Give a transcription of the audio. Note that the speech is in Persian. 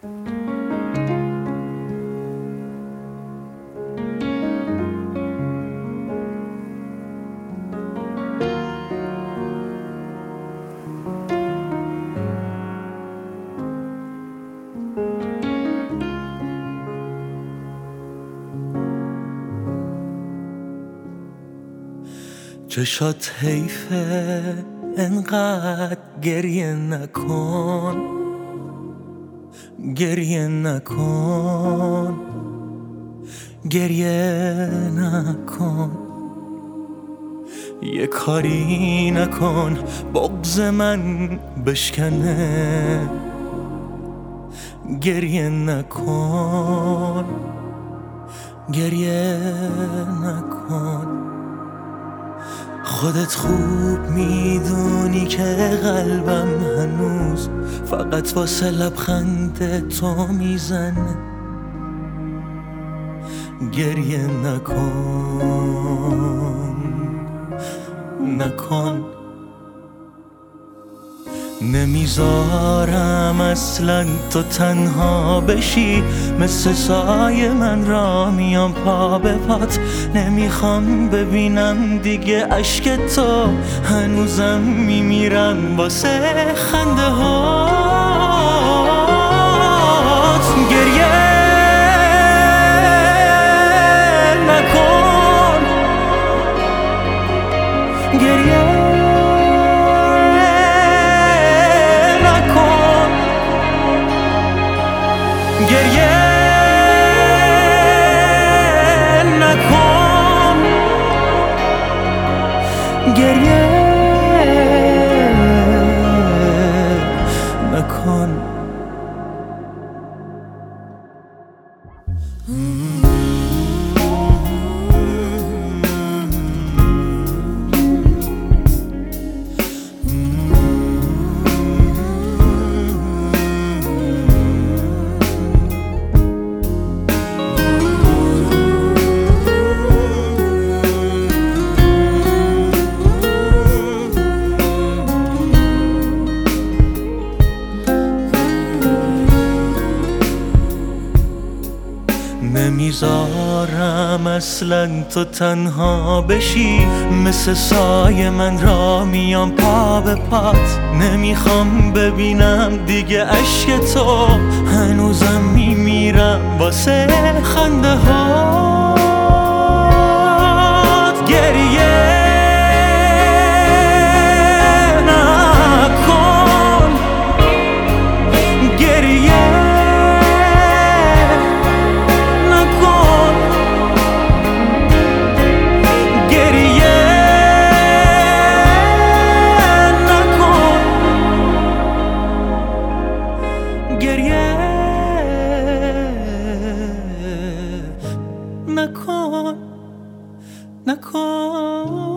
چشات حیفه انقدر گریه نکن، گریه نکن، گریه نکن، یه کاری نکن بغض من بشکنه، گریه نکن، گریه نکن. خودت خوب میدونی که قلبم هنوز فقط واسه لبخند تو میزنه، گریه نکن، نکن. نمیذارم اصلا تو تنها بشی، مثل سایه من را میام پا به پات، نمیخوام ببینم دیگه اشک تو، هنوزم میمیرم واسه خنده هات. گریه نکن، گریه گریه نکن، گریه نکن. نمیذارم اصلا تو تنها بشی، مثل سایه من را میام پا به پات، نمیخوام ببینم دیگه اشک تو، هنوزم میمیرم واسه خنده هات. گریه نکن، گریه گریه نکن، نکن.